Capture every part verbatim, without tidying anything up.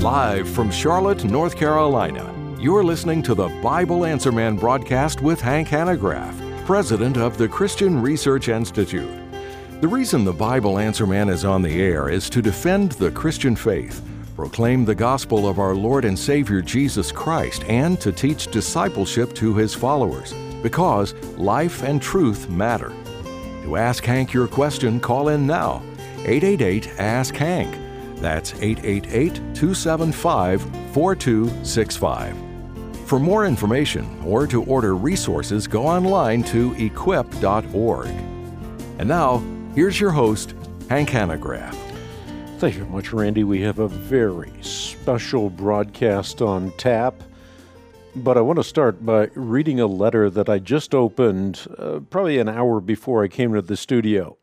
Live from Charlotte, North Carolina, you're listening to the Bible Answer Man broadcast with Hank Hanegraaff, president of the Christian Research Institute. The reason the Bible Answer Man is on the air is to defend the Christian faith, proclaim the gospel of our Lord and Savior Jesus Christ, and to teach discipleship to His followers, because life and truth matter. To ask Hank your question, call in now. eight eight eight, ask Hank. That's eight eight eight, two seven five, four two six five. For more information or to order resources, go online to equip dot org. And now, here's your host, Hank Hanegraaff. Thank you very much, Randy. We have a very special broadcast on tap, but I want to start by reading a letter that I just opened uh, probably an hour before I came to the studio.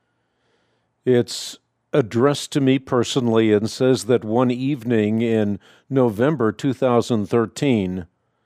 It's addressed to me personally and says that one evening in November two thousand thirteen,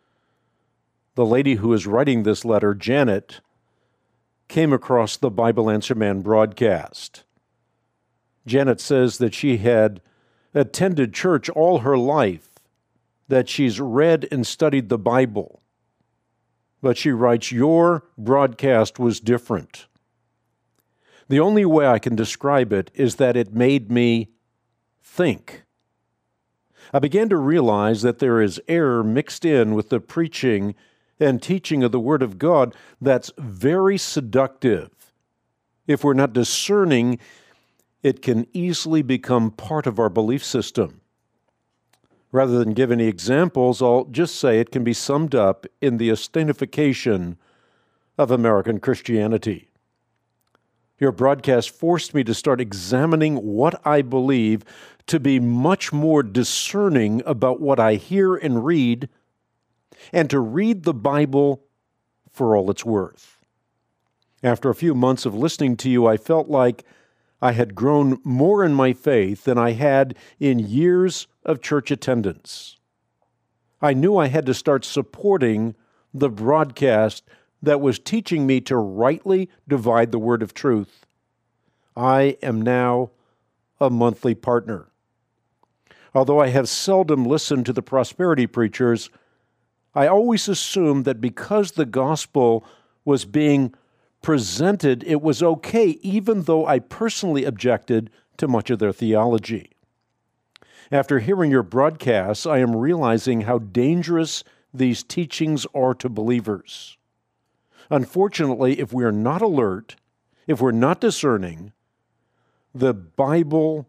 the lady who is writing this letter, Janet, came across the Bible Answer Man broadcast. Janet says that she had attended church all her life, that she's read and studied the Bible. But she writes, your broadcast was different. The only way I can describe it is that it made me think. I began to realize that there is error mixed in with the preaching and teaching of the Word of God that's very seductive. If we're not discerning, it can easily become part of our belief system. Rather than give any examples, I'll just say it can be summed up in the Austinification of American Christianity. Your broadcast forced me to start examining what I believe, to be much more discerning about what I hear and read, and to read the Bible for all it's worth. After a few months of listening to you, I felt like I had grown more in my faith than I had in years of church attendance. I knew I had to start supporting the broadcast that was teaching me to rightly divide the word of truth. I am now a monthly partner. Although I have seldom listened to the prosperity preachers, I always assumed that because the gospel was being presented, it was okay, even though I personally objected to much of their theology. After hearing your broadcasts, I am realizing how dangerous these teachings are to believers. Unfortunately, if we are not alert, if we're not discerning, the Bible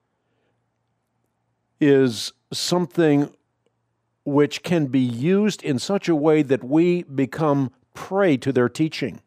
is something which can be used in such a way that we become prey to their teaching.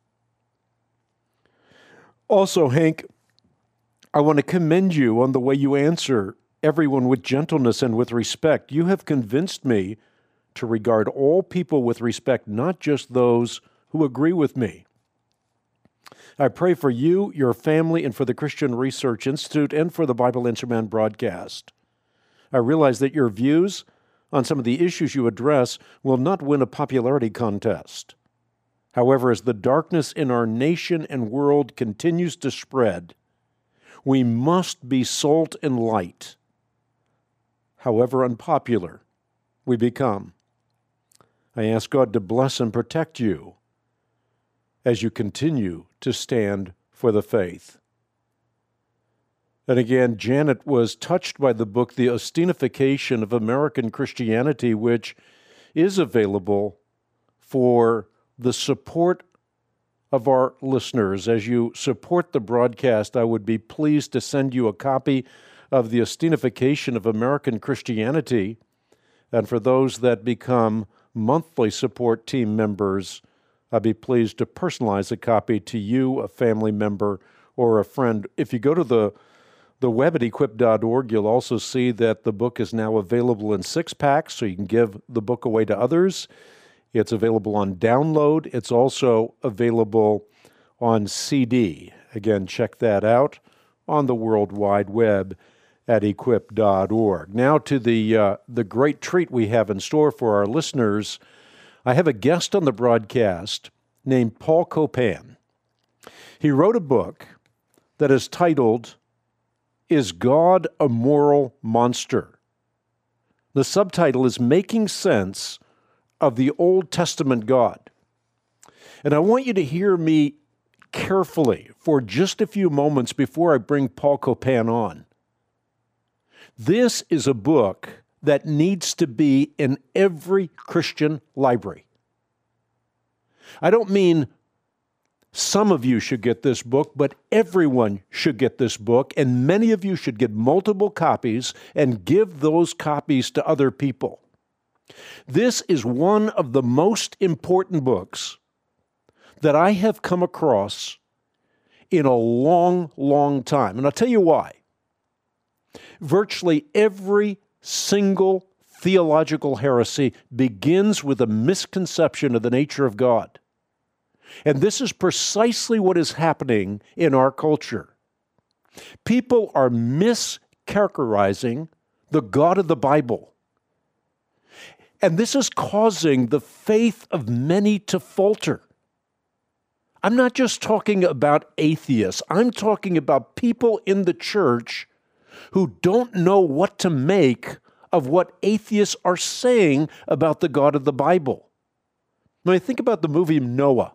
Also, Hank, I want to commend you on the way you answer everyone with gentleness and with respect. You have convinced me to regard all people with respect, not just those who agree with me. I pray for you, your family, and for the Christian Research Institute, and for the Bible Answer Man broadcast. I realize that your views on some of the issues you address will not win a popularity contest. However, as the darkness in our nation and world continues to spread, we must be salt and light, however unpopular we become. I ask God to bless and protect you as you continue to stand for the faith. And again, Janet was touched by the book, The Austinification of American Christianity, which is available for the support of our listeners. As you support the broadcast, I would be pleased to send you a copy of The Austinification of American Christianity. And for those that become monthly support team members, I'd be pleased to personalize a copy to you, a family member, or a friend. If you go to the, the web at equip dot org, you'll also see that the book is now available in six packs, so you can give the book away to others. It's available on download. It's also available on C D. Again, check that out on the World Wide Web at equip dot org. Now to the uh, the great treat we have in store for our listeners. I have a guest on the broadcast named Paul Copan. He wrote a book that is titled, Is God a Moral Monster? The subtitle is Making Sense of the Old Testament God. And I want you to hear me carefully for just a few moments before I bring Paul Copan on. This is a book that needs to be in every Christian library. I don't mean some of you should get this book, but everyone should get this book, and many of you should get multiple copies and give those copies to other people. This is one of the most important books that I have come across in a long, long time. And I'll tell you why. Virtually every single theological heresy begins with a misconception of the nature of God. And this is precisely what is happening in our culture. People are mischaracterizing the God of the Bible. And this is causing the faith of many to falter. I'm not just talking about atheists. I'm talking about people in the church who don't know what to make of what atheists are saying about the God of the Bible. When I think about the movie Noah,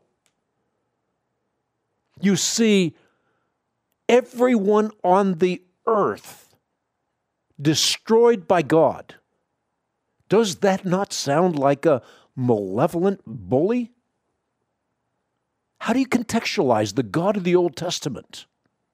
you see everyone on the earth destroyed by God. Does that not sound like a malevolent bully? How do you contextualize the God of the Old Testament?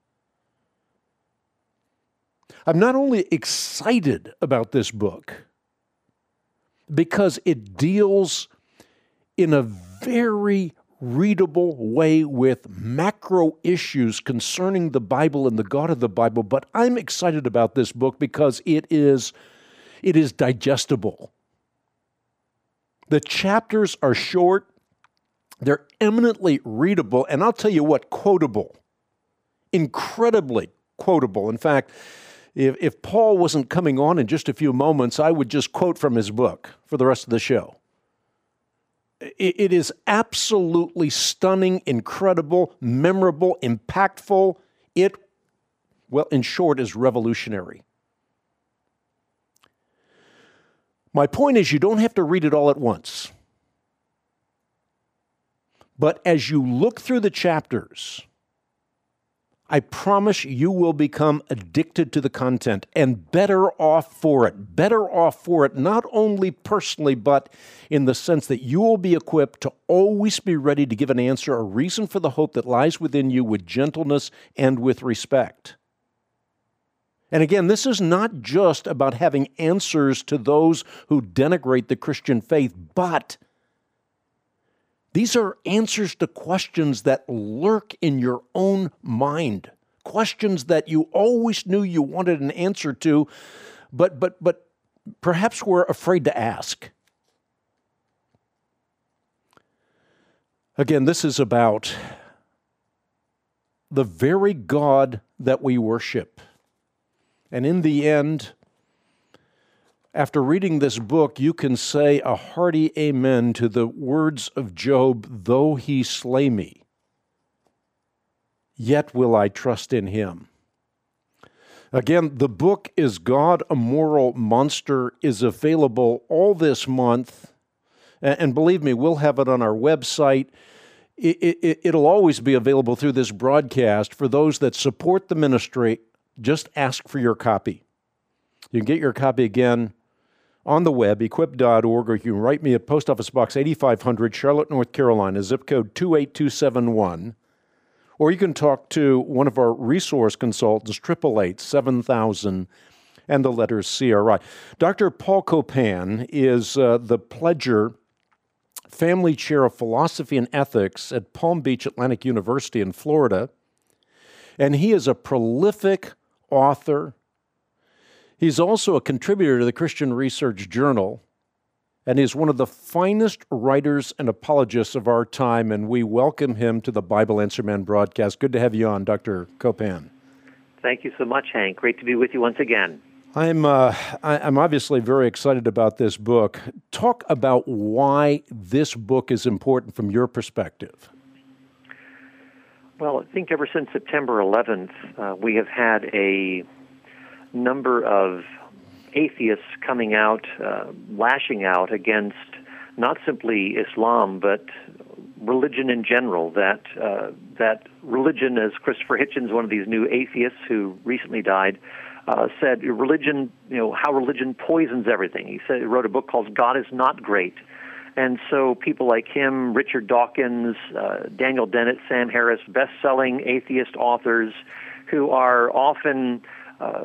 I'm not only excited about this book because it deals in a very readable way with macro issues concerning the Bible and the God of the Bible, but I'm excited about this book because it is, it is digestible. The chapters are short, they're eminently readable, and I'll tell you what, quotable. Incredibly quotable. In fact, if, if Paul wasn't coming on in just a few moments, I would just quote from his book for the rest of the show. It is absolutely stunning, incredible, memorable, impactful. It, well, in short, is revolutionary. My point is you don't have to read it all at once. But as you look through the chapters, I promise you will become addicted to the content and better off for it. Better off for it, not only personally, but in the sense that you will be equipped to always be ready to give an answer, a reason for the hope that lies within you with gentleness and with respect. And again, this is not just about having answers to those who denigrate the Christian faith, but these are answers to questions that lurk in your own mind, questions that you always knew you wanted an answer to, but but but perhaps were afraid to ask. Again, this is about the very God that we worship. And in the end, after reading this book, you can say a hearty amen to the words of Job, though he slay me, yet will I trust in him. Again, the book Is God a Moral Monster is available all this month. And believe me, we'll have it on our website. It, it, it'll always be available through this broadcast. For those that support the ministry, just ask for your copy. You can get your copy again on the web, equip dot org, or you can write me at Post Office Box eighty-five hundred, Charlotte, North Carolina, zip code two eight two seven one. Or you can talk to one of our resource consultants, eight eight eight, seven thousand, and the letters C R I. Doctor Paul Copan is uh, the Pledger Family Chair of Philosophy and Ethics at Palm Beach Atlantic University in Florida. And he is a prolific author. He's also a contributor to the Christian Research Journal, and he's one of the finest writers and apologists of our time, and we welcome him to the Bible Answer Man broadcast. Good to have you on, Doctor Copan. Thank you so much, Hank. Great to be with you once again. I'm uh, I, I'm obviously very excited about this book. Talk about why this book is important from your perspective. Well, I think ever since September eleventh, uh, we have had a number of atheists coming out, uh, lashing out against not simply Islam, but religion in general, that uh, that religion, as Christopher Hitchens, one of these new atheists who recently died, uh, said, religion, you know, how religion poisons everything. He said, he wrote a book called God is Not Great. And so people like him, Richard Dawkins, uh, Daniel Dennett, Sam Harris, best-selling atheist authors who are often uh,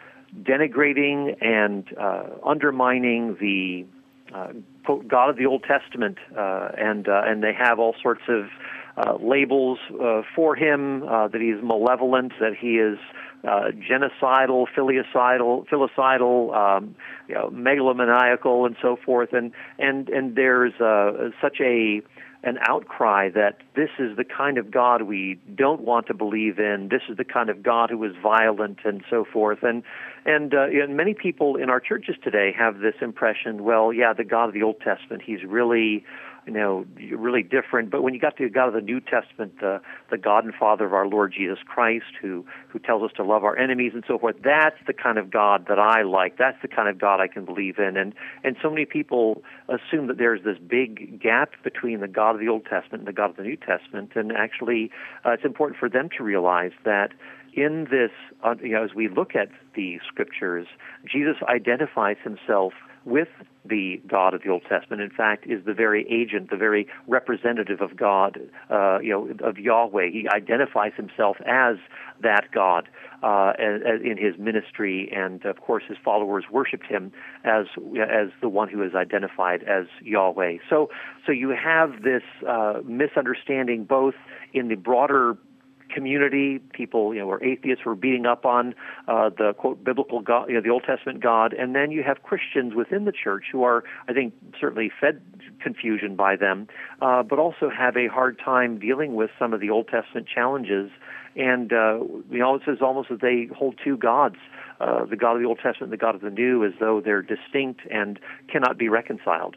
denigrating and uh, undermining the uh, God of the Old Testament, uh, and uh, and they have all sorts of uh, labels uh, for him, uh, that he's malevolent, that he is uh, genocidal, filicidal, filicidal, um, you know, megalomaniacal, and so forth. And and and there's uh, such a an outcry that this is the kind of God we don't want to believe in. This is the kind of God who is violent, and so forth. And and, uh, and many people in our churches today have this impression, well, yeah, the God of the Old Testament, he's really, you know, really different. But when you got to the God of the New Testament, uh, the God and Father of our Lord Jesus Christ, who, who tells us to love our enemies and so forth, that's the kind of God that I like. That's the kind of God I can believe in. And, and so many people assume that there's this big gap between the God of the Old Testament and the God of the New Testament. And actually, uh, it's important for them to realize that in this, uh, you know, as we look at the Scriptures, Jesus identifies himself with the God of the Old Testament. In fact, is the very agent, the very representative of God, uh, you know, of Yahweh. He identifies himself as that God uh, as, as in his ministry, and of course, his followers worshipped him as as the one who is identified as Yahweh. So, so you have this uh, misunderstanding both in the broader community, people, you know, or atheists who are beating up on uh, the quote biblical God, you know, the Old Testament God, and then you have Christians within the church who are, I think, certainly fed confusion by them, uh, but also have a hard time dealing with some of the Old Testament challenges. And uh, you know, it's as almost as they hold two gods, uh, the God of the Old Testament and the God of the New, as though they're distinct and cannot be reconciled.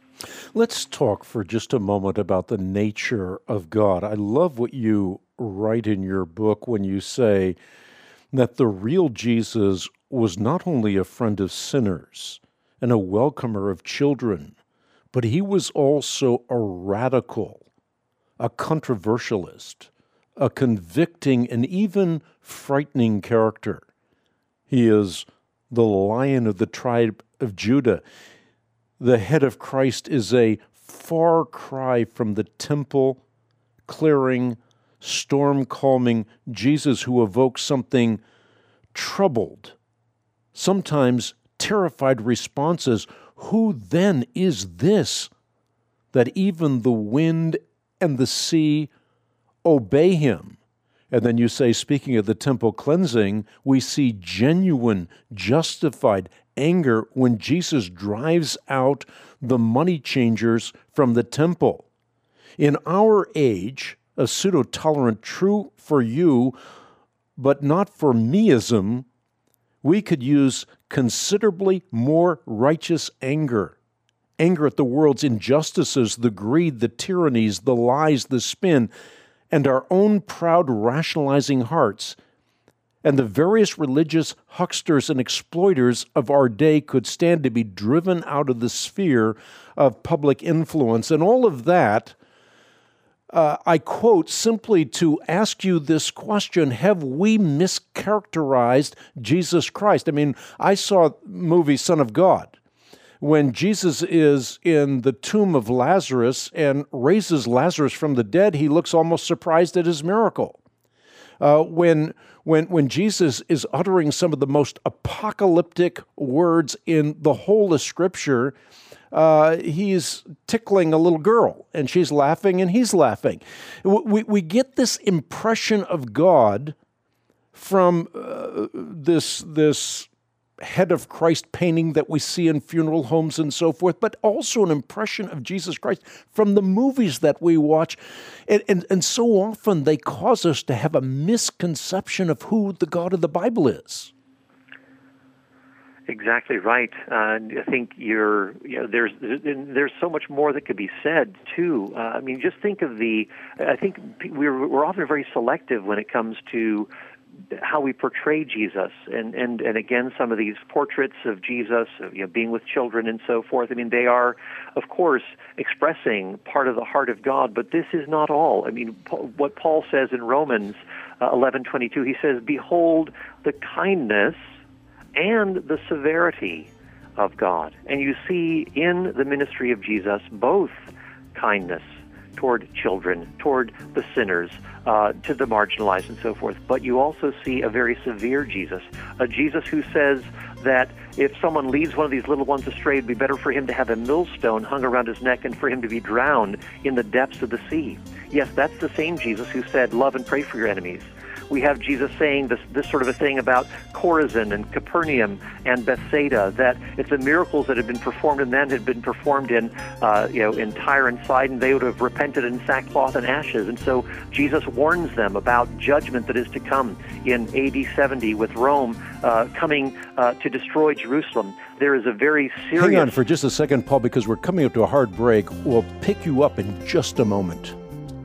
Let's talk for just a moment about the nature of God. I love what you write in your book when you say that the real Jesus was not only a friend of sinners and a welcomer of children, but he was also a radical, a controversialist, a convicting and even frightening character. He is the Lion of the tribe of Judah. The head of Christ is a far cry from the temple-clearing, storm-calming Jesus who evokes something troubled, sometimes terrified responses. Who then is this that even the wind and the sea obey him? And then you say, speaking of the temple cleansing, we see genuine, justified anger when Jesus drives out the money changers from the temple. In our age, a pseudo-tolerant true for you, but not for meism, we could use considerably more righteous anger. Anger at the world's injustices, the greed, the tyrannies, the lies, the spin, and our own proud rationalizing hearts. And the various religious hucksters and exploiters of our day could stand to be driven out of the sphere of public influence. And all of that, uh, I quote, simply to ask you this question: have we mischaracterized Jesus Christ? I mean, I saw the movie Son of God. When Jesus is in the tomb of Lazarus and raises Lazarus from the dead, he looks almost surprised at his miracle. Uh, when when when Jesus is uttering some of the most apocalyptic words in the whole of Scripture, uh, he's tickling a little girl, and she's laughing, and he's laughing. We we get this impression of God from uh, this this. head of Christ painting that we see in funeral homes and so forth, but also an impression of Jesus Christ from the movies that we watch. And, and, and so often they cause us to have a misconception of who the God of the Bible is. Exactly right. Uh, I think you're, you know, there's there's so much more that could be said too. Uh, I mean, just think of the. I think we're we're often very selective when it comes to how we portray Jesus, and, and, and again, some of these portraits of Jesus, of, you know, being with children and so forth. I mean, they are, of course, expressing part of the heart of God, but this is not all. I mean, what Paul says in Romans uh, eleven twenty-two, he says, "Behold the kindness and the severity of God." And you see in the ministry of Jesus both kindness toward children, toward the sinners, uh, to the marginalized and so forth. But you also see a very severe Jesus, a Jesus who says that if someone leads one of these little ones astray, it'd be better for him to have a millstone hung around his neck and for him to be drowned in the depths of the sea. Yes, that's the same Jesus who said, "Love and pray for your enemies." We have Jesus saying this, this sort of a thing about Chorazin and Capernaum and Bethsaida, that if the miracles that had been performed in them had been performed in, uh, you know, in Tyre and Sidon, they would have repented in sackcloth and ashes. And so Jesus warns them about judgment that is to come in A D seventy with Rome uh, coming uh, to destroy Jerusalem. There is a very serious... Hang on for just a second, Paul, because we're coming up to a hard break. We'll pick you up in just a moment.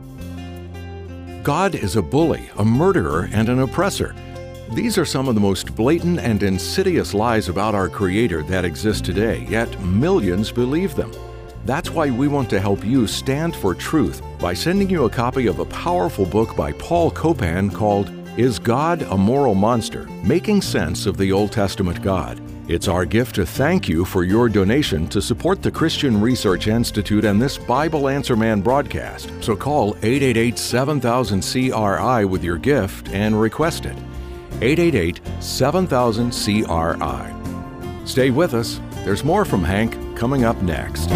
God is a bully, a murderer, and an oppressor. These are some of the most blatant and insidious lies about our Creator that exist today, yet millions believe them. That's why we want to help you stand for truth by sending you a copy of a powerful book by Paul Copan called Is God a Moral Monster? Making Sense of the Old Testament God. It's our gift to thank you for your donation to support the Christian Research Institute and this Bible Answer Man broadcast. So call eight eight eight, seven thousand, C R I with your gift and request it. eight eight eight, seven thousand, C R I. Stay with us. There's more from Hank coming up next.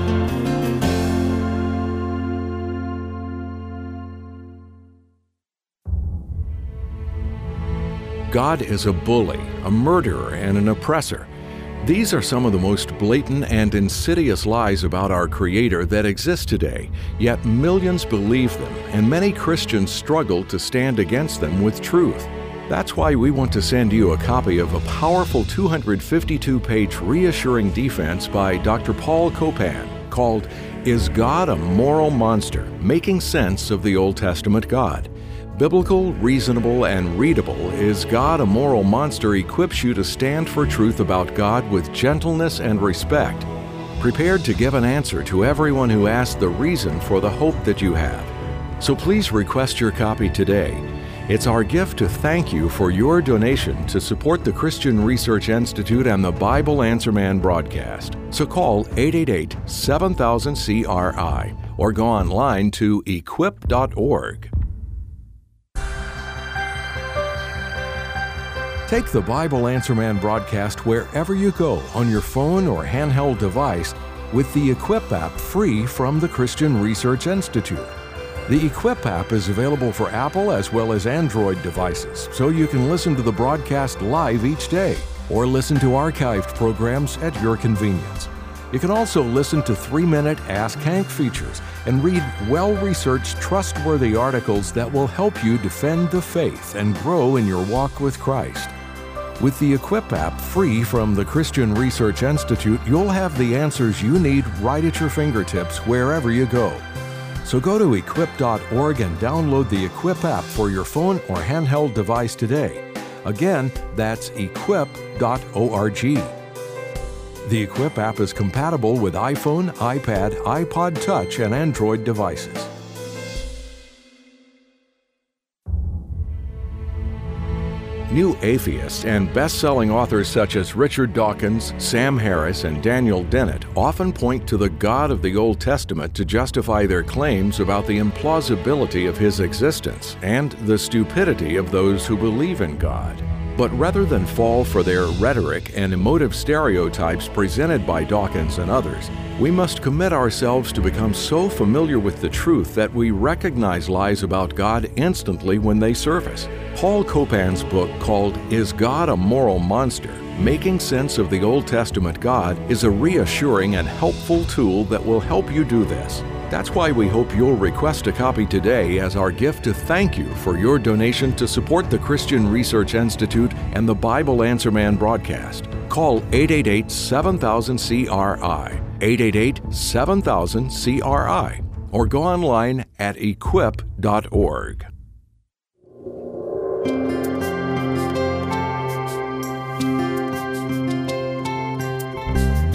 God is a bully, a murderer, and an oppressor. These are some of the most blatant and insidious lies about our Creator that exist today, yet millions believe them, and many Christians struggle to stand against them with truth. That's why we want to send you a copy of a powerful two hundred fifty-two page reassuring defense by Doctor Paul Copan called Is God a Moral Monster? Making Sense of the Old Testament God. Biblical, reasonable, and readable, Is God a Moral Monster equips you to stand for truth about God with gentleness and respect, prepared to give an answer to everyone who asks the reason for the hope that you have. So please request your copy today. It's our gift to thank you for your donation to support the Christian Research Institute and the Bible Answer Man broadcast. So call eight eight eight, seven thousand, C R I or go online to equip dot org. Take the Bible Answer Man broadcast wherever you go on your phone or handheld device with the Equip app free from the Christian Research Institute. The Equip app is available for Apple as well as Android devices, so you can listen to the broadcast live each day or listen to archived programs at your convenience. You can also listen to three-minute Ask Hank features and read well-researched, trustworthy articles that will help you defend the faith and grow in your walk with Christ. With the Equip app free from the Christian Research Institute, you'll have the answers you need right at your fingertips wherever you go. So go to equip dot org and download the Equip app for your phone or handheld device today. Again, that's equip dot org. The Equip app is compatible with iPhone, iPad, iPod Touch, and Android devices. New atheists and best-selling authors such as Richard Dawkins, Sam Harris, and Daniel Dennett often point to the God of the Old Testament to justify their claims about the implausibility of His existence and the stupidity of those who believe in God. But rather than fall for their rhetoric and emotive stereotypes presented by Dawkins and others, we must commit ourselves to become so familiar with the truth that we recognize lies about God instantly when they surface. Paul Copan's book called Is God a Moral Monster? Making Sense of the Old Testament God is a reassuring and helpful tool that will help you do this. That's why we hope you'll request a copy today as our gift to thank you for your donation to support the Christian Research Institute and the Bible Answer Man broadcast. Call eight eight eight, seven thousand, C R I, eight eight eight, seven thousand, C R I, or go online at equip dot org.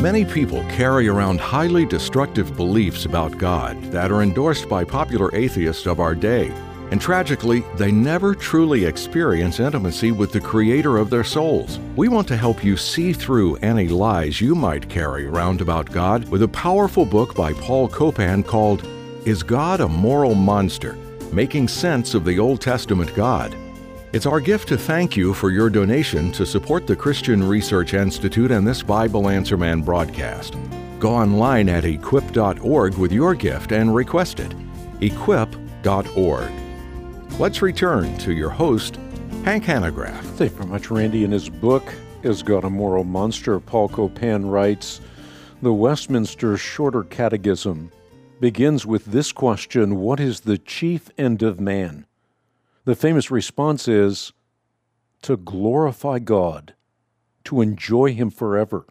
Many people carry around highly destructive beliefs about God that are endorsed by popular atheists of our day. And tragically, they never truly experience intimacy with the Creator of their souls. We want to help you see through any lies you might carry around about God with a powerful book by Paul Copan called Is God a Moral Monster? Making Sense of the Old Testament God. It's our gift to thank you for your donation to support the Christian Research Institute and this Bible Answer Man broadcast. Go online at equip dot org with your gift and request it. equip dot org. Let's return to your host, Hank Hanegraaff. Thank you very much, Randy. In his book, Is God a Moral Monster?, Paul Copan writes, the Westminster Shorter Catechism begins with this question: what is the chief end of man? The famous response is, to glorify God, to enjoy Him forever.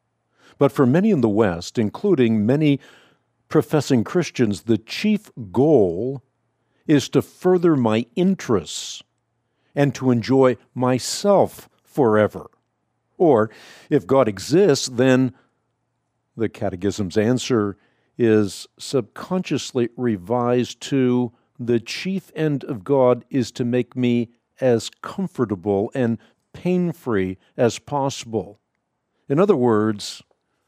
But for many in the West, including many professing Christians, the chief goal is to further my interests and to enjoy myself forever. Or, if God exists, then the Catechism's answer is subconsciously revised to the chief end of God is to make me as comfortable and pain-free as possible. In other words,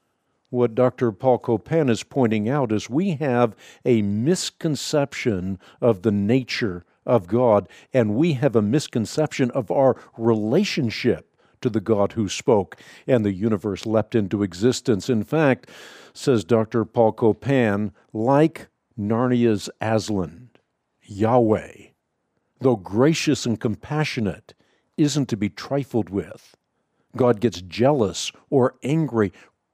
what Doctor Paul Copan is pointing out is we have a misconception of the nature of God, and we have a misconception of our relationship to the God who spoke, and the universe leapt into existence. In fact, says Doctor Paul Copan, like Narnia's Aslan, Yahweh, though gracious and compassionate, isn't to be trifled with. God gets jealous or angry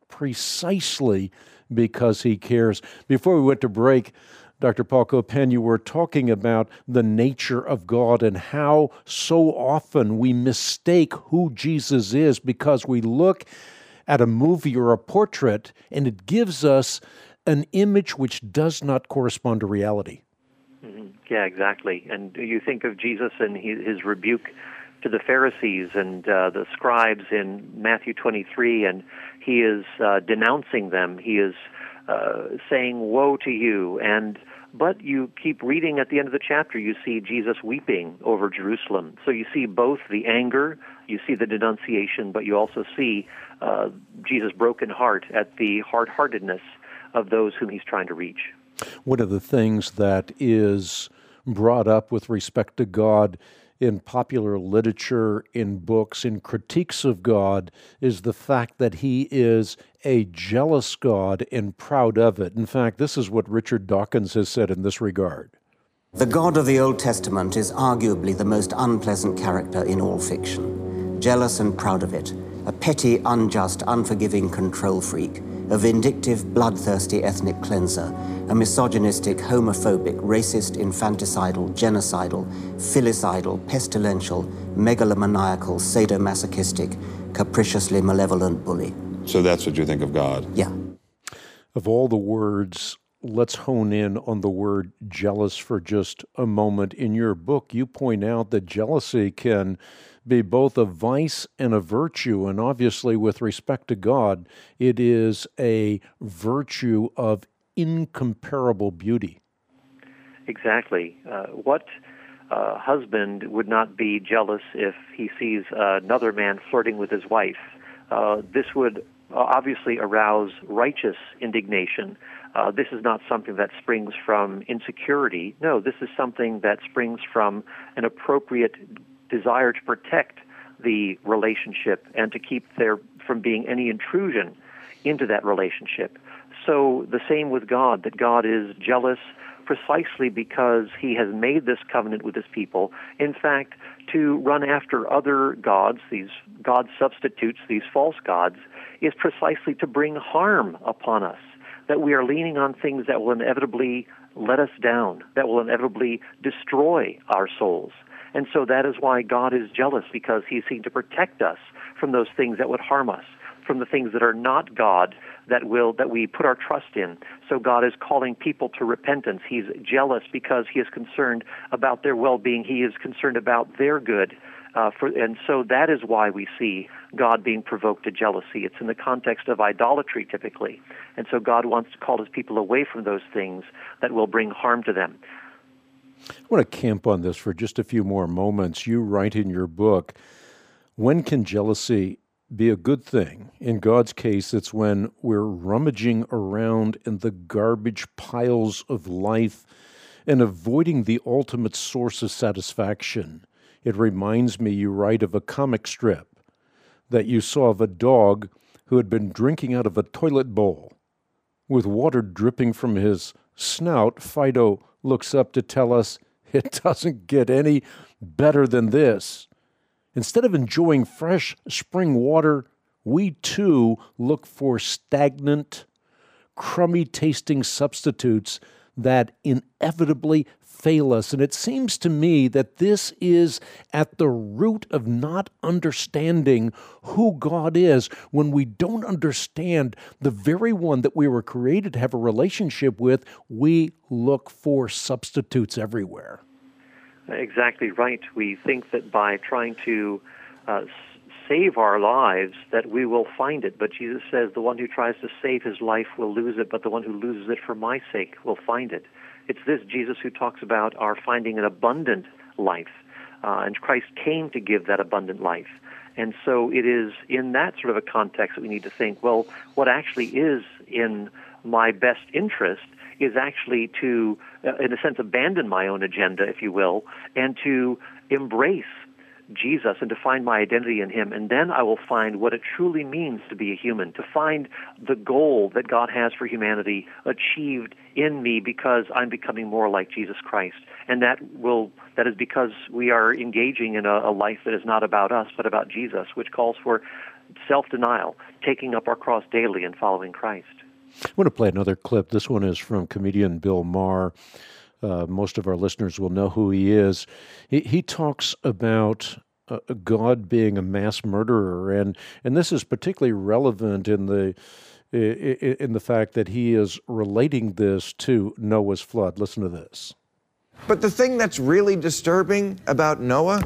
precisely because He cares. Before we went to break, Doctor Paul Copan, you were talking about the nature of God and how so often we mistake who Jesus is because we look at a movie or a portrait and it gives us an image which does not correspond to reality. Mm-hmm. Yeah, exactly. And you think of Jesus and his rebuke to the Pharisees and uh, the scribes in Matthew twenty-three, and He is uh, denouncing them. He is uh, saying, woe to you. And but you keep reading at the end of the chapter, you see Jesus weeping over Jerusalem. So you see both the anger, you see the denunciation, but you also see uh, Jesus' broken heart at the hard-heartedness of those whom He's trying to reach. One of the things that is brought up with respect to God in popular literature, in books, in critiques of God, is the fact that He is a jealous God and proud of it. In fact, this is what Richard Dawkins has said in this regard. The God of the Old Testament is arguably the most unpleasant character in all fiction. Jealous and proud of it, a petty, unjust, unforgiving control freak, a vindictive, bloodthirsty ethnic cleanser, a misogynistic, homophobic, racist, infanticidal, genocidal, filicidal, pestilential, megalomaniacal, sadomasochistic, capriciously malevolent bully. So that's what you think of God? Yeah. Of all the words, let's hone in on the word jealous for just a moment. In your book, you point out that jealousy can be both a vice and a virtue, and obviously with respect to God, it is a virtue of incomparable beauty. Exactly. Uh, what uh, husband would not be jealous if he sees uh, another man flirting with his wife? Uh, this would uh, obviously arouse righteous indignation. Uh, this is not something that springs from insecurity. No, this is something that springs from an appropriate desire to protect the relationship and to keep there from being any intrusion into that relationship. So the same with God, that God is jealous precisely because He has made this covenant with His people. In fact, to run after other gods, these God substitutes, these false gods, is precisely to bring harm upon us, that we are leaning on things that will inevitably let us down, that will inevitably destroy our souls. And so that is why God is jealous, because He's seeking to protect us from those things that would harm us, from the things that are not God that will that we put our trust in. So God is calling people to repentance. He's jealous because He is concerned about their well-being. He is concerned about their good, Uh, for, and so that is why we see God being provoked to jealousy. It's in the context of idolatry, typically. And so God wants to call his people away from those things that will bring harm to them. I want to camp on this for just a few more moments. You write in your book, when can jealousy be a good thing? In God's case, it's when we're rummaging around in the garbage piles of life and avoiding the ultimate source of satisfaction. It reminds me, you write, of a comic strip that you saw of a dog who had been drinking out of a toilet bowl. With water dripping from his snout, Fido looks up to tell us it doesn't get any better than this. Instead of enjoying fresh spring water, we too look for stagnant, crummy-tasting substitutes that inevitably fail us. And it seems to me that this is at the root of not understanding who God is. When we don't understand the very one that we were created to have a relationship with, we look for substitutes everywhere. Exactly right. We think that by trying to uh, save our lives that we will find it. But Jesus says the one who tries to save his life will lose it, but the one who loses it for my sake will find it. It's this Jesus who talks about our finding an abundant life. Uh, and Christ came to give that abundant life. And so it is in that sort of a context that we need to think, well, what actually is in my best interest is actually to, uh, in a sense, abandon my own agenda, if you will, and to embrace Jesus and to find my identity in him. And then I will find what it truly means to be a human, to find the goal that God has for humanity achieved in me because I'm becoming more like Jesus Christ. And that will that is because we are engaging in a, a life that is not about us, but about Jesus, which calls for self-denial, taking up our cross daily and following Christ. I want to play another clip. This one is from comedian Bill Maher. Uh, most of our listeners will know who he is. He, he talks about uh, God being a mass murderer, and and this is particularly relevant in the in, in the fact that he is relating this to Noah's flood. Listen to this. But the thing that's really disturbing about Noah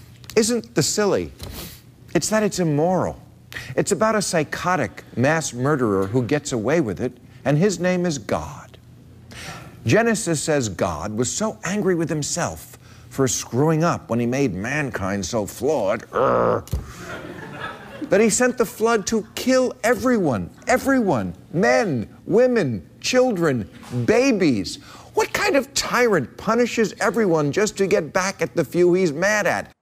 isn't the silly. It's that it's immoral. It's about a psychotic mass murderer who gets away with it, and his name is God. Genesis says God was so angry with himself for screwing up when he made mankind so flawed uh, that he sent the flood to kill everyone, everyone, men, women, children, babies. What kind of tyrant punishes everyone just to get back at the few he's mad at?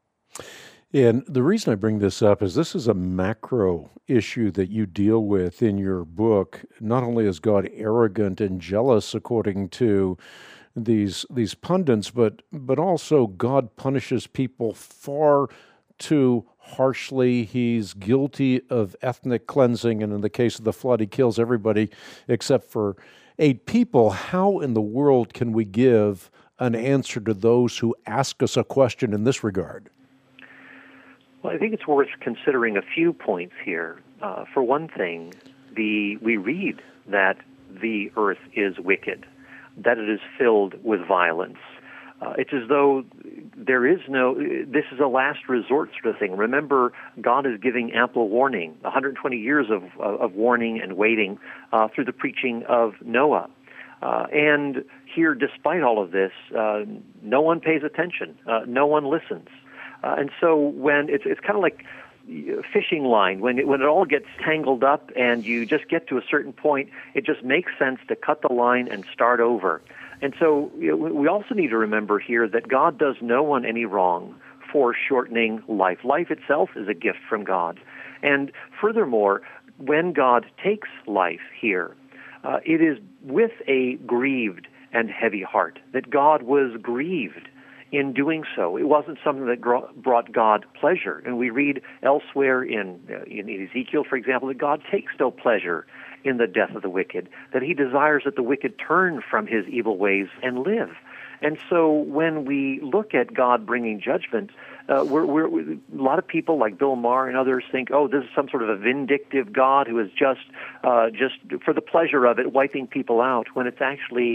And the reason I bring this up is this is a macro issue that you deal with in your book. Not only is God arrogant and jealous, according to these these pundits, but but also God punishes people far too harshly. He's guilty of ethnic cleansing, and in the case of the flood, he kills everybody except for eight people. How in the world can we give an answer to those who ask us a question in this regard? Well, I think it's worth considering a few points here. Uh, for one thing, the we read that the earth is wicked, that it is filled with violence. Uh, it's as though there is no, this is a last resort sort of thing. Remember, God is giving ample warning, one hundred twenty years of, of warning and waiting uh, through the preaching of Noah. Uh, and here, despite all of this, uh, no one pays attention. Uh, no one listens. Uh, and so when it's it's kind of like fishing line, when it, when it all gets tangled up and you just get to a certain point, it just makes sense to cut the line and start over. And so you know, we also need to remember here that God does no one any wrong for shortening life. Life itself is a gift from God. And furthermore, when God takes life here, uh, it is with a grieved and heavy heart, that God was grieved in doing so. It wasn't something that brought God pleasure. And we read elsewhere in, uh, in Ezekiel, for example, that God takes no pleasure in the death of the wicked, that he desires that the wicked turn from his evil ways and live. And so when we look at God bringing judgment, uh, we're, we're, we, a lot of people like Bill Maher and others think, oh, this is some sort of a vindictive God who is just, uh, just for the pleasure of it, wiping people out, when it's actually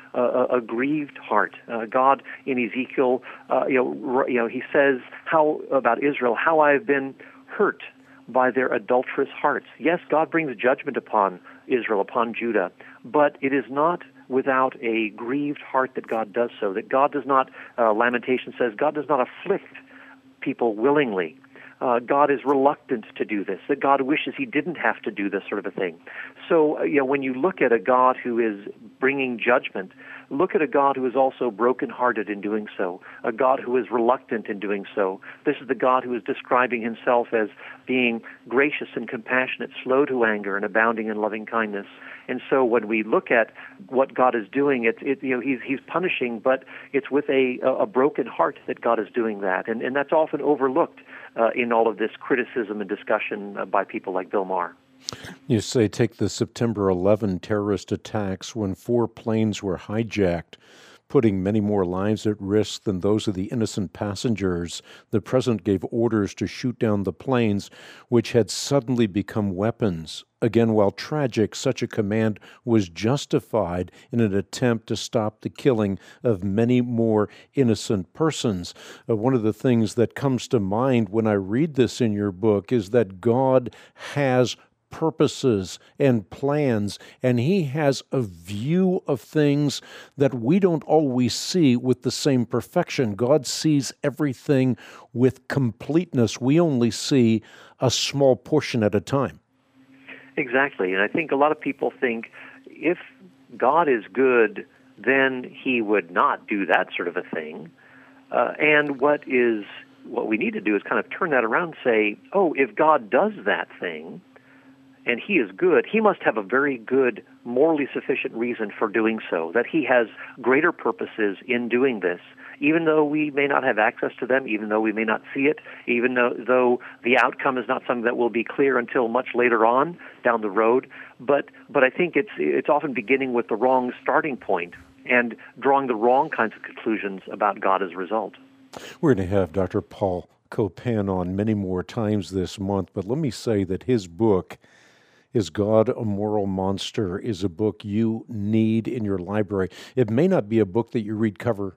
a, a grieved heart. Uh, God in Ezekiel, uh, you know, you know, he says how about Israel, how I have been hurt by their adulterous hearts. Yes, God brings judgment upon Israel, upon Judah, but it is not without a grieved heart that God does so, that God does not, uh, Lamentation says, God does not afflict people willingly. Uh, God is reluctant to do this, that God wishes he didn't have to do this sort of a thing. So, uh, you know, when you look at a God who is bringing judgment, look at a God who is also brokenhearted in doing so, a God who is reluctant in doing so. This is the God who is describing himself as being gracious and compassionate, slow to anger, and abounding in loving kindness. And so when we look at what God is doing, it's it, you know he's he's punishing, but it's with a a broken heart that God is doing that, and and that's often overlooked uh, in all of this criticism and discussion uh, by people like Bill Maher. You say, take the September eleventh terrorist attacks when four planes were hijacked, putting many more lives at risk than those of the innocent passengers. The president gave orders to shoot down the planes, which had suddenly become weapons. Again, while tragic, such a command was justified in an attempt to stop the killing of many more innocent persons. Uh, one of the things that comes to mind when I read this in your book is that God has purposes and plans, and he has a view of things that we don't always see with the same perfection. God sees everything with completeness. We only see a small portion at a time. Exactly, and I think a lot of people think if God is good, then he would not do that sort of a thing. Uh, and what is what we need to do is kind of turn that around and say, oh, if God does that thing, and he is good, he must have a very good, morally sufficient reason for doing so, that he has greater purposes in doing this, even though we may not have access to them, even though we may not see it, even though, though the outcome is not something that will be clear until much later on down the road. But but I think it's it's often beginning with the wrong starting point and drawing the wrong kinds of conclusions about God as a result. We're going to have Doctor Paul Copan on many more times this month, but let me say that his book, Is God a Moral Monster?, is a book you need in your library. It may not be a book that you read cover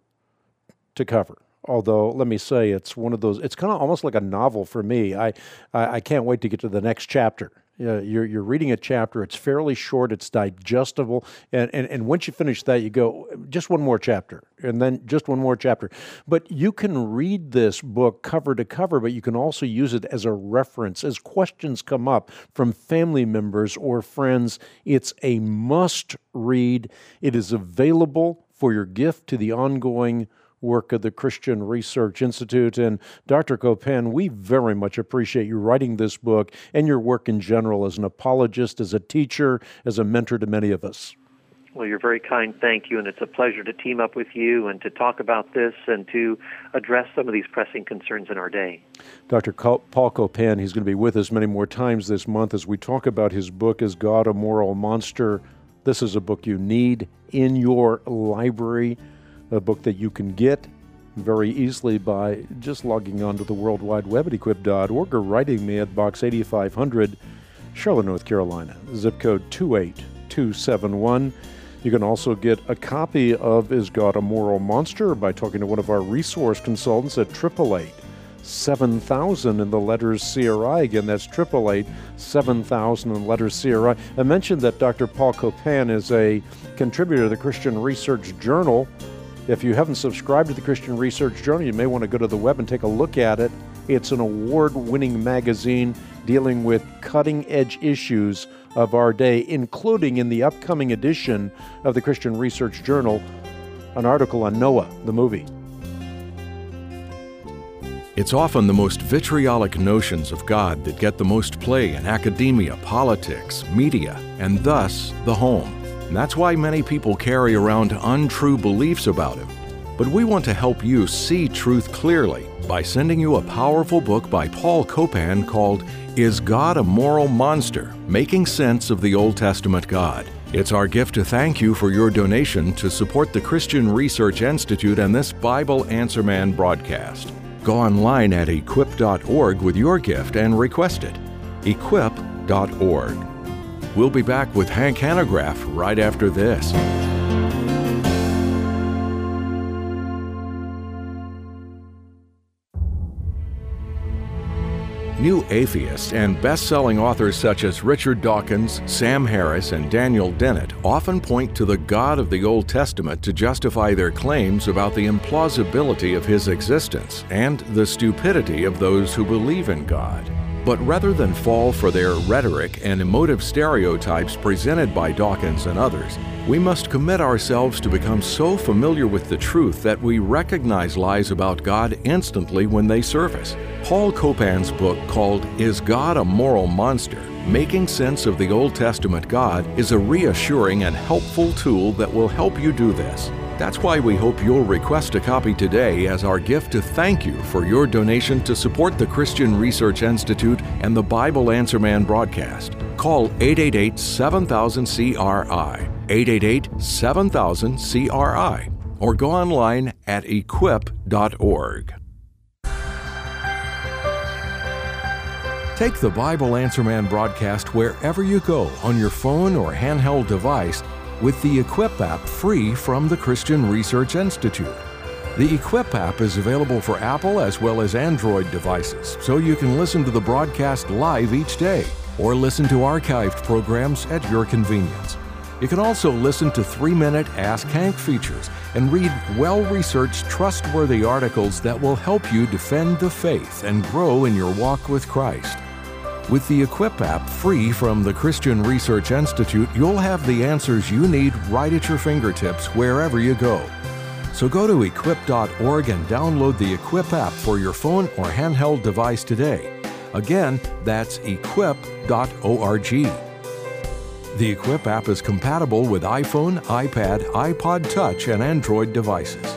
to cover, although let me say it's one of those, it's kind of almost like a novel for me. I I, I can't wait to get to the next chapter. Uh, you're, you're reading a chapter, it's fairly short, it's digestible, and, and, and once you finish that, you go, just one more chapter, and then just one more chapter. But you can read this book cover to cover, but you can also use it as a reference. As questions come up from family members or friends, it's a must-read. It is available for your gift to the ongoing work of the Christian Research Institute. And Doctor Copan, we very much appreciate you writing this book and your work in general as an apologist, as a teacher, as a mentor to many of us. Well, you're very kind. Thank you. And it's a pleasure to team up with you and to talk about this and to address some of these pressing concerns in our day. Doctor Paul Copan, he's going to be with us many more times this month as we talk about his book, Is God a Moral Monster? This is a book you need in your library, a book that you can get very easily by just logging on to the World Wide Web at equip dot org or writing me at Box eighty-five hundred, Charlotte, North Carolina, zip code two eight two seven one. You can also get a copy of Is God a Moral Monster by talking to one of our resource consultants at eight eight eight, seven thousand in the letters C R I. Again, that's eight eight eight, seven thousand in the letters C R I. I mentioned that Doctor Paul Copan is a contributor to the Christian Research Journal. If you haven't subscribed to the Christian Research Journal, you may want to go to the web and take a look at it. It's an award-winning magazine dealing with cutting-edge issues of our day, including in the upcoming edition of the Christian Research Journal, an article on Noah, the movie. It's often the most vitriolic notions of God that get the most play in academia, politics, media, and thus the home. And that's why many people carry around untrue beliefs about him. But we want to help you see truth clearly by sending you a powerful book by Paul Copan called Is God a Moral Monster? Making Sense of the Old Testament God. It's our gift to thank you for your donation to support the Christian Research Institute and this Bible Answer Man broadcast. Go online at equip dot org with your gift and request it. equip dot org. We'll be back with Hank Hanegraaff right after this. New atheists and best-selling authors such as Richard Dawkins, Sam Harris, and Daniel Dennett often point to the God of the Old Testament to justify their claims about the implausibility of his existence and the stupidity of those who believe in God. But rather than fall for their rhetoric and emotive stereotypes presented by Dawkins and others, we must commit ourselves to become so familiar with the truth that we recognize lies about God instantly when they surface. Paul Copan's book called Is God a Moral Monster? Making Sense of the Old Testament God is a reassuring and helpful tool that will help you do this. That's why we hope you'll request a copy today as our gift to thank you for your donation to support the Christian Research Institute and the Bible Answer Man broadcast. Call eight eight eight, seven thousand, C R I, eight eight eight, seven thousand, C R I, or go online at equip dot org. Take the Bible Answer Man broadcast wherever you go on your phone or handheld device with the Equip app free from the Christian Research Institute. The Equip app is available for Apple as well as Android devices, so you can listen to the broadcast live each day or listen to archived programs at your convenience. You can also listen to three-minute Ask Hank features and read well-researched, trustworthy articles that will help you defend the faith and grow in your walk with Christ. With the Equip app free from the Christian Research Institute, you'll have the answers you need right at your fingertips wherever you go. So go to equip dot org and download the Equip app for your phone or handheld device today. Again, that's equip dot org. The Equip app is compatible with iPhone, iPad, iPod Touch, and Android devices.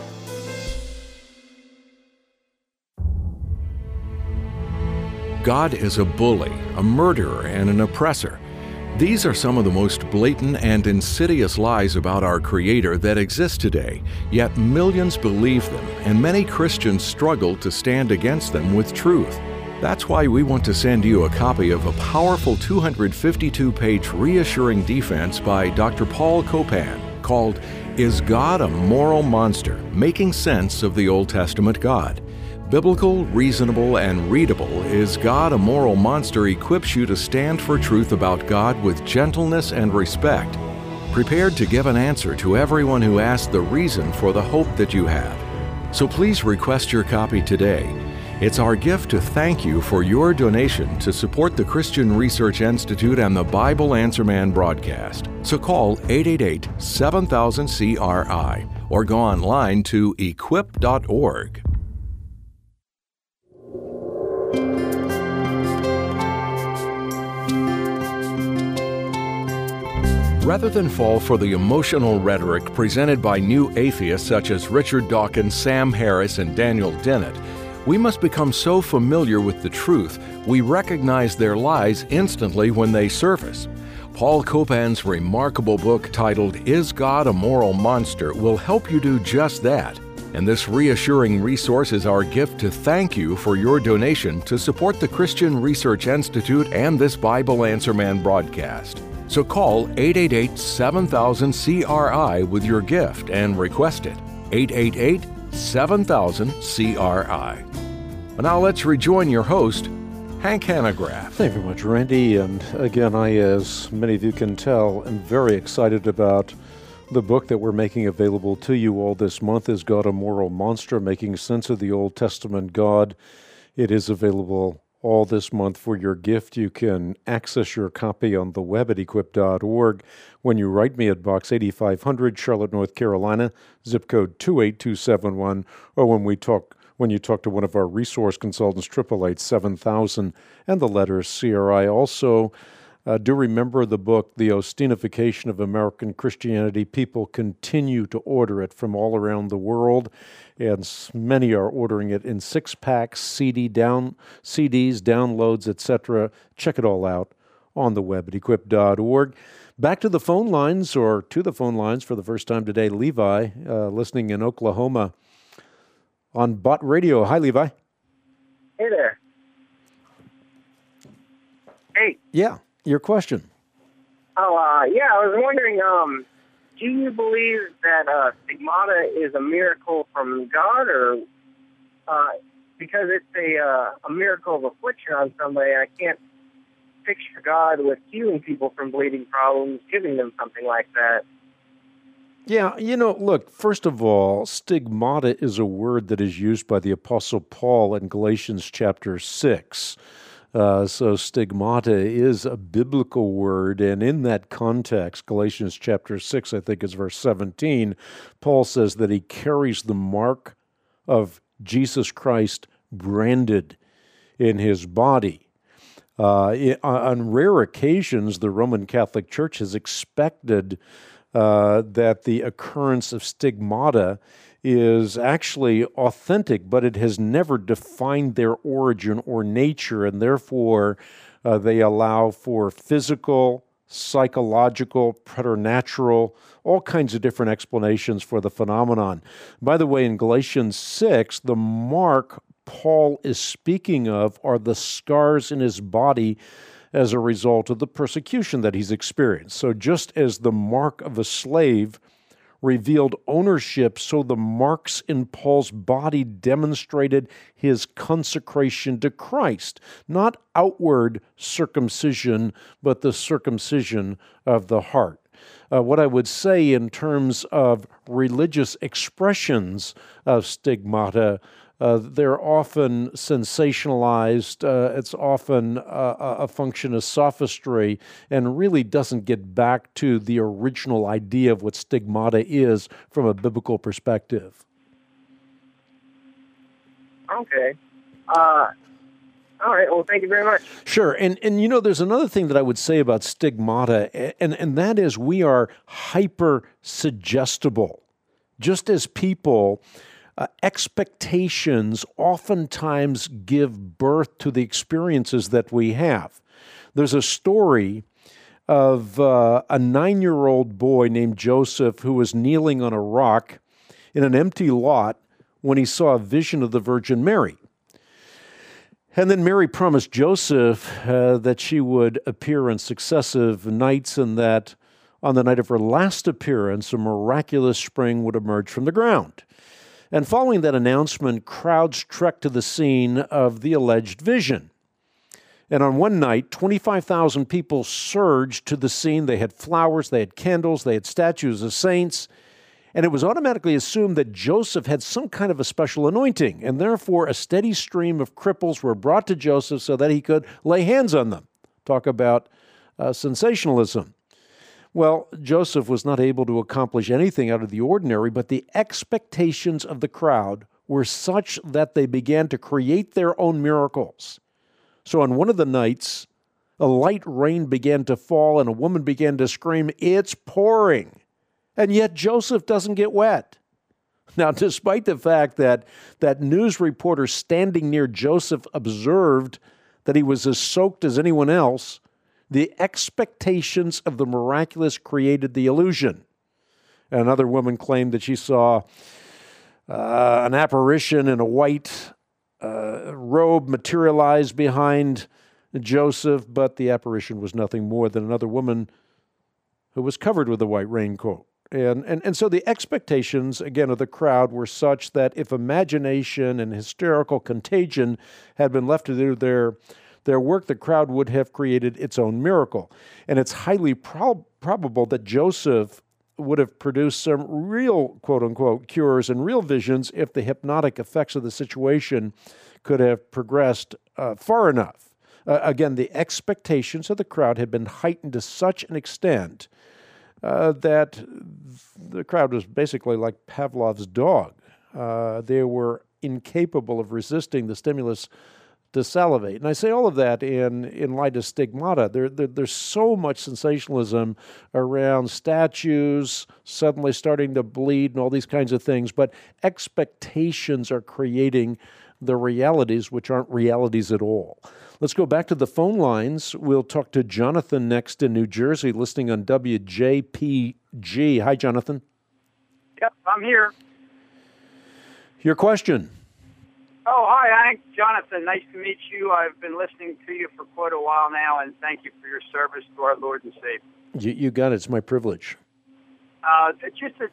God is a bully, a murderer, and an oppressor. These are some of the most blatant and insidious lies about our Creator that exist today, yet millions believe them, and many Christians struggle to stand against them with truth. That's why we want to send you a copy of a powerful two hundred fifty-two page reassuring defense by Doctor Paul Copan called Is God a Moral Monster? Making Sense of the Old Testament God. Biblical, reasonable, and readable, Is God a Moral Monster equips you to stand for truth about God with gentleness and respect, prepared to give an answer to everyone who asks the reason for the hope that you have. So please request your copy today. It's our gift to thank you for your donation to support the Christian Research Institute and the Bible Answer Man broadcast. So call eight eight eight, seven thousand, C R I or go online to equip dot org. Rather than fall for the emotional rhetoric presented by new atheists such as Richard Dawkins, Sam Harris, and Daniel Dennett, we must become so familiar with the truth we recognize their lies instantly when they surface. Paul Copan's remarkable book titled Is God a Moral Monster? Will help you do just that. And this reassuring resource is our gift to thank you for your donation to support the Christian Research Institute and this Bible Answer Man broadcast. So call eight eight eight, seven thousand, C R I with your gift and request it. eight eight eight, seven thousand, C R I. Now let's rejoin your host, Hank Hanegraaff. Thank you very much, Randy. And again, I, as many of you can tell, am very excited about the book that we're making available to you all this month. Is God a Moral Monster? Making Sense of the Old Testament God. It is available all this month for your gift. You can access your copy on the web at equip dot org. When you write me at Box eighty-five hundred, Charlotte, North Carolina, zip code two eight two seven one, or when we talk when you talk to one of our resource consultants, eight eight eight, seven thousand, and the letters C R I. Also, uh, do remember the book, The Ostinification of American Christianity. People continue to order it from all around the world, and many are ordering it in six-packs, C D down, C Ds, downloads, et cetera. Check it all out on the web at equip dot org. Back to the phone lines, or to the phone lines for the first time today. Levi, uh, listening in Oklahoma on Bott Radio. Hi, Levi. Hey there. Hey. Yeah, your question. Oh, uh, yeah, I was wondering, um, do you believe that uh, stigmata is a miracle from God, or uh, because it's a uh, a miracle of affliction on somebody, I can't picture God with healing people from bleeding problems, giving them something like that. Yeah, you know, look, first of all, stigmata is a word that is used by the Apostle Paul in Galatians chapter six. Uh, so stigmata is a biblical word, and in that context, Galatians chapter six, I think is verse seventeen, Paul says that he carries the mark of Jesus Christ branded in his body. Uh, on rare occasions, the Roman Catholic Church has expected uh, that the occurrence of stigmata is actually authentic, but it has never defined their origin or nature, and therefore uh, they allow for physical, psychological, preternatural, all kinds of different explanations for the phenomenon. By the way, in Galatians six, the mark Paul is speaking of are the scars in his body as a result of the persecution that he's experienced. So just as the mark of a slave revealed ownership, so the marks in Paul's body demonstrated his consecration to Christ, not outward circumcision, but the circumcision of the heart. Uh, what I would say in terms of religious expressions of stigmata, Uh, they're often sensationalized. Uh, it's often uh, a function of sophistry and really doesn't get back to the original idea of what stigmata is from a biblical perspective. Okay. Uh, all right. Well, thank you very much. Sure. And, and you know, there's another thing that I would say about stigmata, and, and that is we are hyper-suggestible. Just as people... Uh, expectations oftentimes give birth to the experiences that we have. There's a story of uh, a nine-year-old boy named Joseph who was kneeling on a rock in an empty lot when he saw a vision of the Virgin Mary. And then Mary promised Joseph uh, that she would appear on successive nights, and that on the night of her last appearance, a miraculous spring would emerge from the ground. And following that announcement, crowds trekked to the scene of the alleged vision. And on one night, twenty-five thousand people surged to the scene. They had flowers, they had candles, they had statues of saints. And it was automatically assumed that Joseph had some kind of a special anointing. And therefore, a steady stream of cripples were brought to Joseph so that he could lay hands on them. Talk about uh, sensationalism. Well, Joseph was not able to accomplish anything out of the ordinary, but the expectations of the crowd were such that they began to create their own miracles. So on one of the nights, a light rain began to fall and a woman began to scream, "It's pouring!" And yet Joseph doesn't get wet. Now, despite the fact that that news reporter standing near Joseph observed that he was as soaked as anyone else, the expectations of the miraculous created the illusion. Another woman claimed that she saw uh, an apparition in a white uh, robe materialize behind Joseph, but the apparition was nothing more than another woman who was covered with a white raincoat. And, and, and so the expectations, again, of the crowd were such that if imagination and hysterical contagion had been left to do their their work, the crowd would have created its own miracle. And it's highly prob- probable that Joseph would have produced some real, quote-unquote, cures and real visions if the hypnotic effects of the situation could have progressed uh, far enough. Uh, again, the expectations of the crowd had been heightened to such an extent uh, that the crowd was basically like Pavlov's dog. Uh, they were incapable of resisting the stimulus to salivate. And I say all of that in, in light of stigmata. There, there, there's so much sensationalism around statues suddenly starting to bleed and all these kinds of things, but expectations are creating the realities which aren't realities at all. Let's go back to the phone lines. We'll talk to Jonathan next in New Jersey, listening on W J P G. Hi, Jonathan. Yep, I'm here. Your question. Oh, hi, Hank. Jonathan, nice to meet you. I've been listening to you for quite a while now, and thank you for your service to our Lord and Savior. You, you got it. It's my privilege. Uh, just a, a,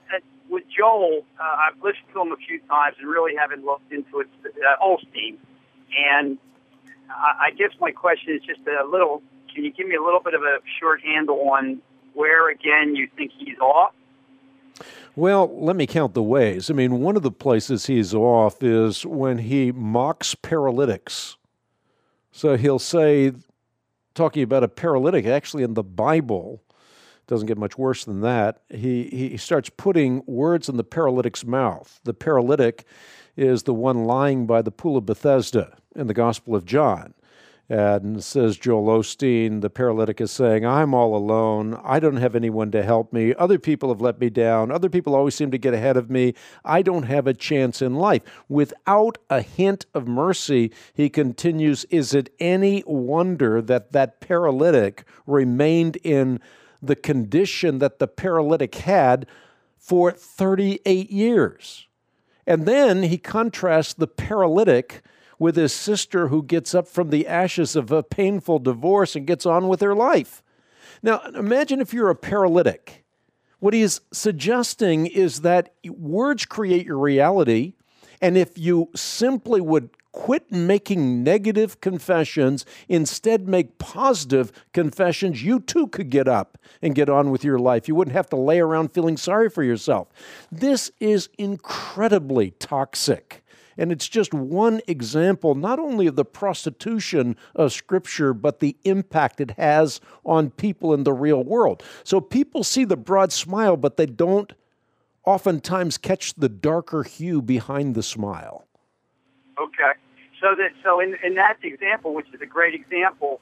with Joel, uh, I've listened to him a few times and really haven't looked into it, uh, Osteen. And I, I guess my question is just a little, can you give me a little bit of a short handle on where, again, you think he's off? Well, let me count the ways. I mean, one of the places he's off is when he mocks paralytics. So he'll say, talking about a paralytic, actually in the Bible, doesn't get much worse than that, he, he starts putting words in the paralytic's mouth. The paralytic is the one lying by the pool of Bethesda in the Gospel of John. And says Joel Osteen, the paralytic is saying, I'm all alone. I don't have anyone to help me. Other people have let me down. Other people always seem to get ahead of me. I don't have a chance in life. Without a hint of mercy, he continues, is it any wonder that that paralytic remained in the condition that the paralytic had for thirty-eight years? And then he contrasts the paralytic with his sister who gets up from the ashes of a painful divorce and gets on with her life. Now, imagine if you're a paralytic. What he is suggesting is that words create your reality, and if you simply would quit making negative confessions, instead make positive confessions, you too could get up and get on with your life. You wouldn't have to lay around feeling sorry for yourself. This is incredibly toxic. And it's just one example, not only of the prostitution of Scripture, but the impact it has on people in the real world. So people see the broad smile, but they don't oftentimes catch the darker hue behind the smile. Okay. So that so in, in that example, which is a great example,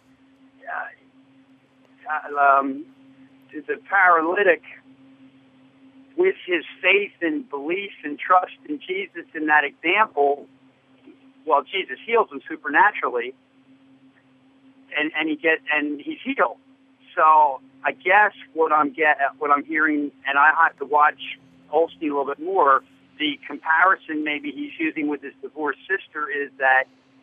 uh, um, the paralytic, with his faith and belief and trust in Jesus in that example, well, Jesus heals him supernaturally, and, and he get and he's healed. So I guess what I'm get what I'm hearing, and I have to watch Osteen a little bit more. The comparison maybe he's using with his divorced sister is that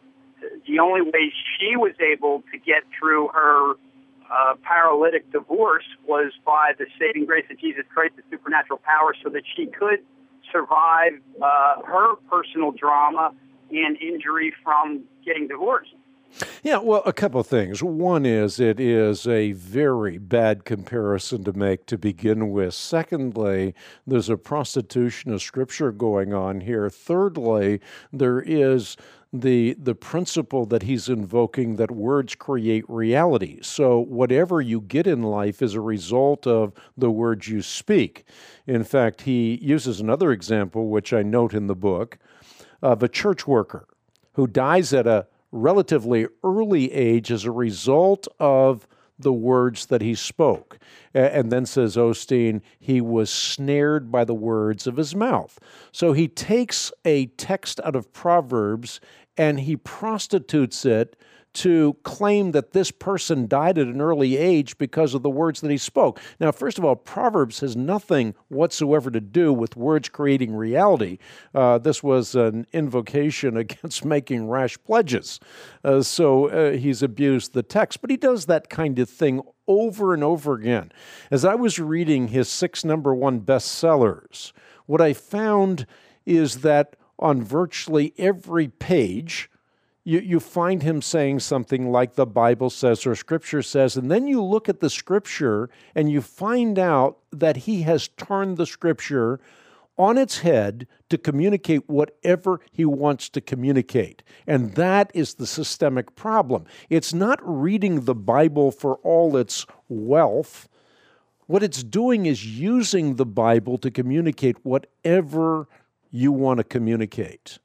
the only way she was able to get through her Uh, paralytic divorce was by the saving grace of Jesus Christ, the supernatural power, so that she could survive uh, her personal drama and injury from getting divorced. Yeah, well, a couple of things. One is it is a very bad comparison to make to begin with. Secondly, there's a prostitution of Scripture going on here. Thirdly, there is the the principle that he's invoking that words create reality. So whatever you get in life is a result of the words you speak. In fact, he uses another example, which I note in the book, of a church worker who dies at a relatively early age as a result of the words that he spoke. And then says Osteen, he was snared by the words of his mouth. So he takes a text out of Proverbs and he prostitutes it to claim that this person died at an early age because of the words that he spoke. Now, first of all, Proverbs has nothing whatsoever to do with words creating reality. Uh, this was an invocation against making rash pledges. Uh, so uh, he's abused the text, but he does that kind of thing over and over again. As I was reading his six number one bestsellers, what I found is that on virtually every page, You, you find him saying something like the Bible says or Scripture says, and then you look at the Scripture and you find out that he has turned the Scripture on its head to communicate whatever he wants to communicate. And that is the systemic problem. It's not reading the Bible for all its wealth. What it's doing is using the Bible to communicate whatever you want to communicate.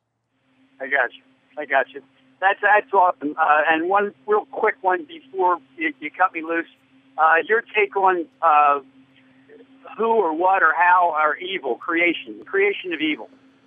I got you. I got you. That's that's awesome. Uh, and one real quick one before you, you cut me loose. Uh, your take on uh, who or what or how are evil, creation, the creation of evil.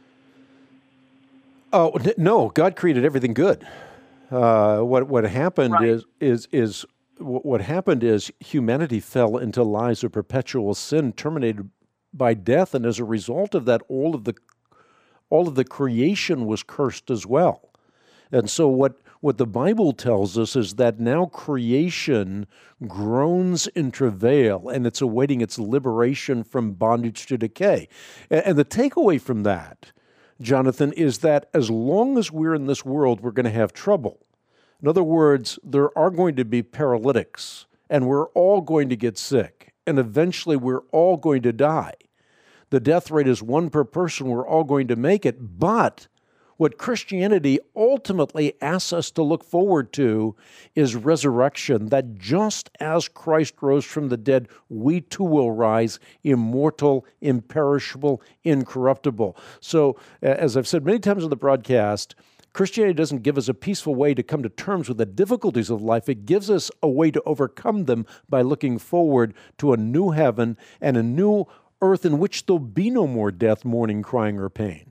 Oh, no, God created everything good. Uh, what what happened right. is is is what happened is humanity fell into lives of perpetual sin, terminated by death, and as a result of that, all of the all of the creation was cursed as well. And so what, What the Bible tells us is that now creation groans in travail, and it's awaiting its liberation from bondage to decay. And the takeaway from that, Jonathan, is that as long as we're in this world, we're going to have trouble. In other words, there are going to be paralytics, and we're all going to get sick, and eventually we're all going to die. The death rate is one per person. We're all going to make it. But what Christianity ultimately asks us to look forward to is resurrection, that just as Christ rose from the dead, we too will rise immortal, imperishable, incorruptible. So, as I've said many times on the broadcast, Christianity doesn't give us a peaceful way to come to terms with the difficulties of life. It gives us a way to overcome them by looking forward to a new heaven and a new earth in which there'll be no more death, mourning, crying, or pain.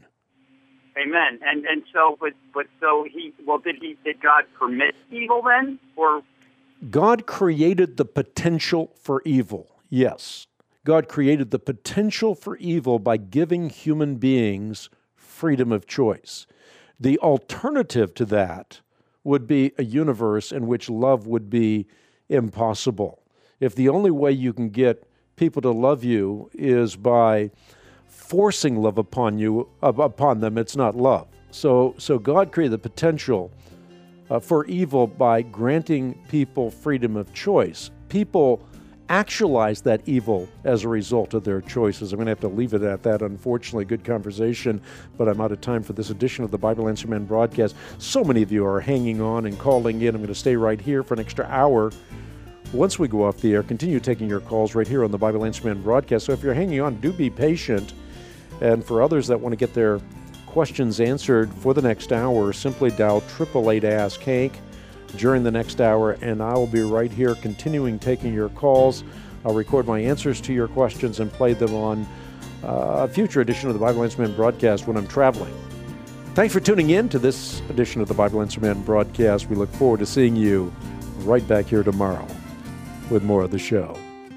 Amen. And and so, but but so he well, did he did God permit evil then, or God created the potential for evil? Yes, God created the potential for evil by giving human beings freedom of choice. The alternative to that would be a universe in which love would be impossible. If the only way you can get people to love you is by forcing love upon you, upon them, it's not love. So, so God created the potential uh, for evil by granting people freedom of choice. People actualize that evil as a result of their choices. I'm going to have to leave it at that, unfortunately. Good conversation, but I'm out of time for this edition of the Bible Answer Man broadcast. So many of you are hanging on and calling in. I'm going to stay right here for an extra hour. Once we go off the air, continue taking your calls right here on the Bible Answer Man broadcast. So if you're hanging on, do be patient. And for others that want to get their questions answered for the next hour, simply dial eight eight eight, ask Hank during the next hour, and I will be right here continuing taking your calls. I'll record my answers to your questions and play them on uh, a future edition of the Bible Answer Man broadcast when I'm traveling. Thanks for tuning in to this edition of the Bible Answer Man broadcast. We look forward to seeing you right back here tomorrow with more of the show.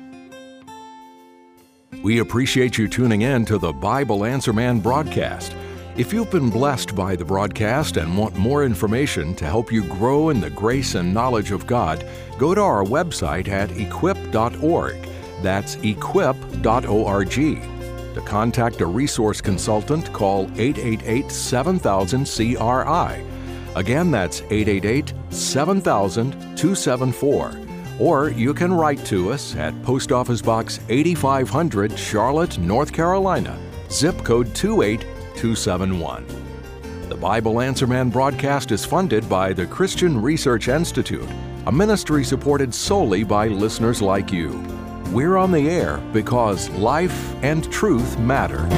We appreciate you tuning in to the Bible Answer Man broadcast. If you've been blessed by the broadcast and want more information to help you grow in the grace and knowledge of God, go to our website at equip dot org. That's equip dot org. To contact a resource consultant, call eight eight eight, seven thousand, C R I. Again, that's eight eight eight, seven thousand, two seven four. Or you can write to us at Post Office Box eighty-five hundred, Charlotte, North Carolina, zip code two eight two seven one. The Bible Answer Man broadcast is funded by the Christian Research Institute, a ministry supported solely by listeners like you. We're on the air because life and truth matter.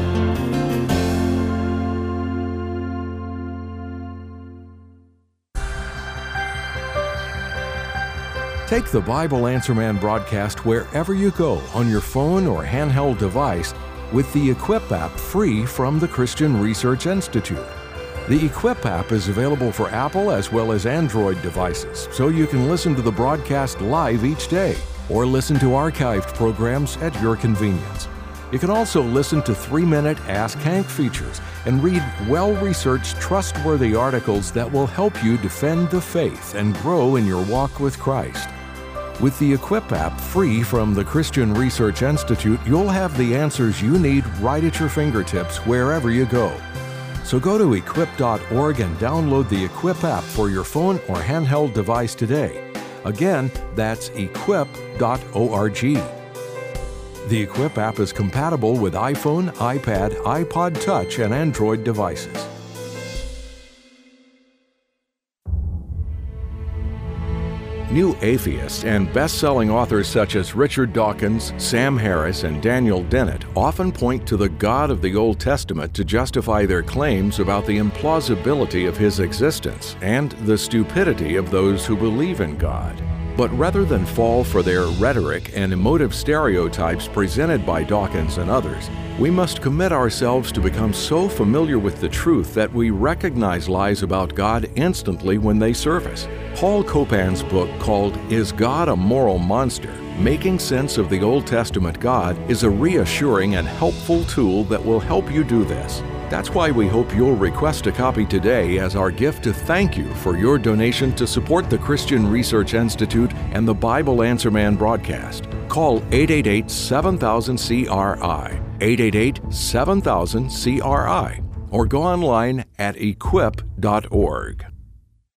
Take the Bible Answer Man broadcast wherever you go on your phone or handheld device with the Equip app free from the Christian Research Institute. The Equip app is available for Apple as well as Android devices, so you can listen to the broadcast live each day or listen to archived programs at your convenience. You can also listen to three-minute Ask Hank features and read well-researched, trustworthy articles that will help you defend the faith and grow in your walk with Christ. With the Equip app free from the Christian Research Institute, you'll have the answers you need right at your fingertips wherever you go. So go to equip dot org and download the Equip app for your phone or handheld device today. Again, that's equip dot org. The Equip app is compatible with iPhone, iPad, iPod Touch, and Android devices. New atheists and best-selling authors such as Richard Dawkins, Sam Harris, and Daniel Dennett often point to the God of the Old Testament to justify their claims about the implausibility of His existence and the stupidity of those who believe in God. But rather than fall for their rhetoric and emotive stereotypes presented by Dawkins and others, we must commit ourselves to become so familiar with the truth that we recognize lies about God instantly when they surface. Paul Copan's book called Is God a Moral Monster? Making Sense of the Old Testament God is a reassuring and helpful tool that will help you do this. That's why we hope you'll request a copy today as our gift to thank you for your donation to support the Christian Research Institute and the Bible Answer Man broadcast. Call eight eight eight, seven thousand, C R I, eight eight eight, seven thousand, C R I, or go online at equip dot org.